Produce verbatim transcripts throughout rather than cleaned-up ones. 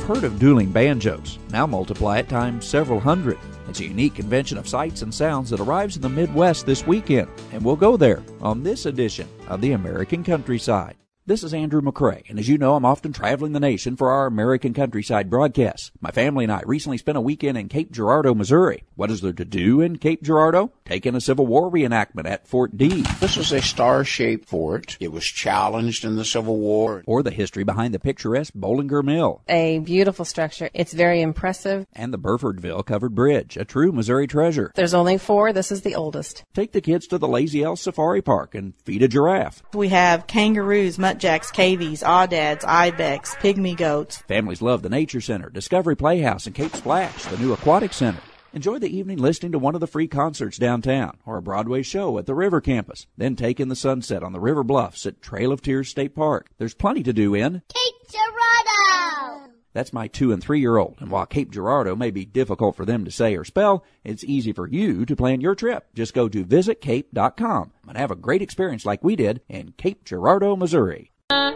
You've heard of dueling banjos. Now multiply it times several hundred. It's a unique convention of sights and sounds that arrives in the Midwest this weekend, and we'll go there on this edition of the American Countryside. This is Andrew McCrae, and as you know, I'm often traveling the nation for our American Countryside broadcasts. My family and I recently spent a weekend in Cape Girardeau, Missouri. What is there to do in Cape Girardeau? Take in a Civil War reenactment at Fort D. This was a star-shaped fort. It was challenged in the Civil War. Or the history behind the picturesque Bollinger Mill. A beautiful structure. It's very impressive. And the Burfordville Covered Bridge, a true Missouri treasure. There's only four. This is the oldest. Take the kids to the Lazy L Safari Park and feed a giraffe. We have kangaroos, muntjacs, cavies, audads, ibex, pygmy goats. Families love the Nature Center, Discovery Playhouse, and Cape Splash, the new aquatic center. Enjoy the evening listening to one of the free concerts downtown or a Broadway show at the River Campus. Then take in the sunset on the River Bluffs at Trail of Tears State Park. There's plenty to do in Cape Girardeau. That's my two and three-year-old, and while Cape Girardeau may be difficult for them to say or spell, it's easy for you to plan your trip. Just go to visit cape dot com and have a great experience like we did in Cape Girardeau, Missouri.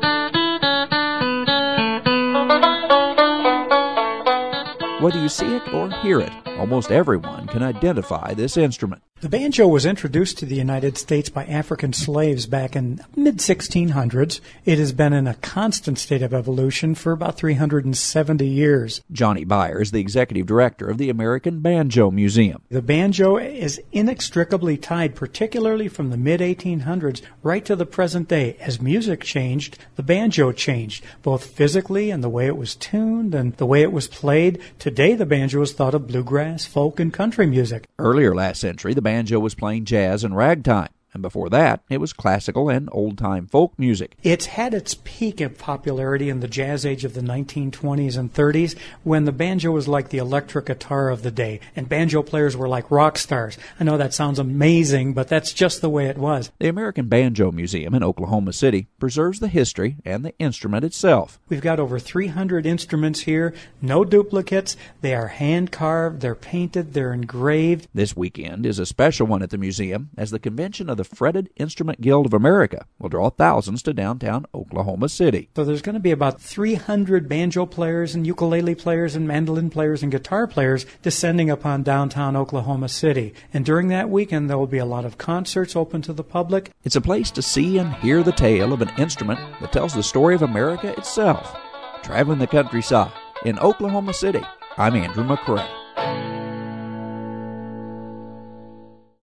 Whether you see it or hear it, almost everyone can identify this instrument. The banjo was introduced to the United States by African slaves back in mid sixteen hundreds. It has been in a constant state of evolution for about three hundred seventy years. Johnny Beyer is the executive director of the American Banjo Museum. The banjo is inextricably tied, particularly from the mid eighteen hundreds right to the present day. As music changed, the banjo changed, both physically and the way it was tuned and the way it was played. Today, the banjo is thought of bluegrass, folk, and country music. Earlier last century, the banjo was playing jazz and ragtime. And before that, it was classical and old-time folk music. It's had its peak of popularity in the jazz age of the nineteen twenties and thirties when the banjo was like the electric guitar of the day, and banjo players were like rock stars. I know that sounds amazing, but that's just the way it was. The American Banjo Museum in Oklahoma City preserves the history and the instrument itself. We've got over three hundred instruments here, no duplicates. They are hand-carved, they're painted, they're engraved. This weekend is a special one at the museum as the convention of the Fretted Instrument Guild of America will draw thousands to downtown Oklahoma City. So there's going to be about three hundred banjo players and ukulele players and mandolin players and guitar players descending upon downtown Oklahoma City. And during that weekend, there will be a lot of concerts open to the public. It's a place to see and hear the tale of an instrument that tells the story of America itself. Traveling the countryside in Oklahoma City, I'm Andrew McCrae.